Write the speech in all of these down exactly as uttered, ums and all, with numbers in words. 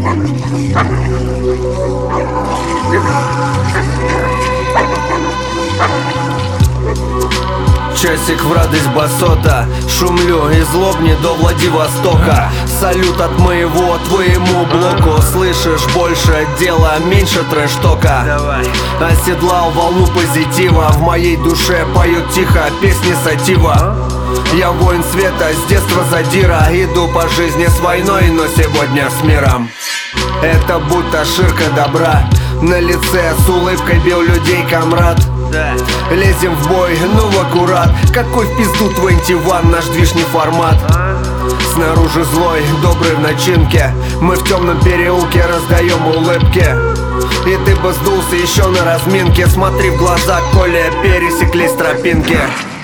Часик в радость басота, шумлю из Лобни до Владивостока. Салют от моего твоему блоку. Слышишь, больше дела, меньше трэш-тока. Оседлал волну позитива, в моей душе поют тихо песни сатива. Я воин света, с детства задира. Иду по жизни с войной, но сегодня с миром. Это будто ширка добра, на лице с улыбкой бил людей комрад. Лезем в бой, ну в аккурат. Какой в пизду двадцать один, наш движ не формат. Снаружи злой, добрый в начинке. Мы в темном переулке раздаем улыбки. И ты бы сдулся еще на разминке. Смотри в глаза, коли пересеклись тропинки.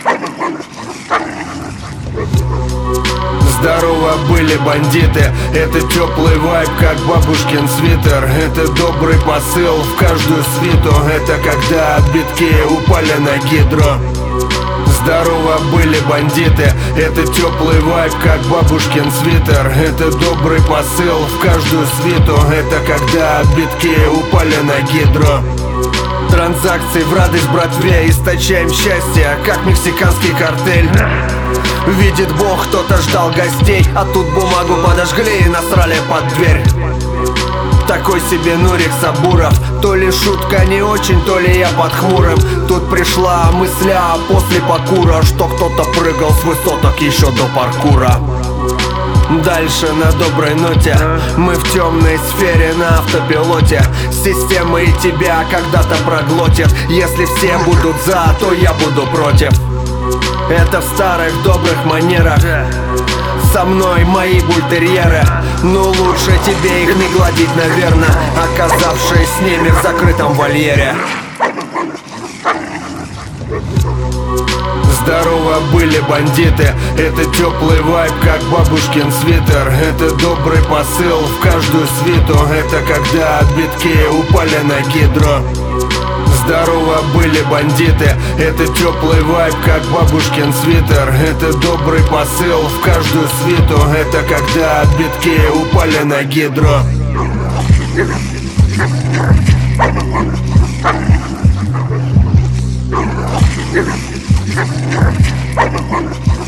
Здорово были бандиты, это теплый вайб, как бабушкин свитер. Это добрый посыл в каждую свиту. Это когда битки упали на гидро. Здорово были бандиты, это теплый вайб, как бабушкин свитер. Это добрый посыл в каждую свиту. Это когда битки упали на гидро. Транзакции в радость братве, источаем счастье, как мексиканский картель. Видит Бог, кто-то ждал гостей, а тут бумагу подожгли и насрали под дверь. Такой себе Нурик Сабуров. То ли шутка не очень, то ли я под хмурым. Тут пришла мысля после покура, что кто-то прыгал с высоток еще до паркура. Дальше на доброй ноте, мы в темной сфере на автопилоте. Система и тебя когда-то проглотит. Если все будут за, то я буду против. Это в старых добрых манерах. Со мной мои бультерьеры. Но лучше тебе их не гладить, наверное, оказавшись с ними в закрытом вольере. Здорово были бандиты, это теплый вайб, как бабушкин свитер. Это добрый посыл в каждую свиту. Это когда битки упали на гидро. Здорово были бандиты, это теплый вайб, как бабушкин свитер. Это добрый посыл в каждую свиту. Это когда битки упали на гидро. Yeah.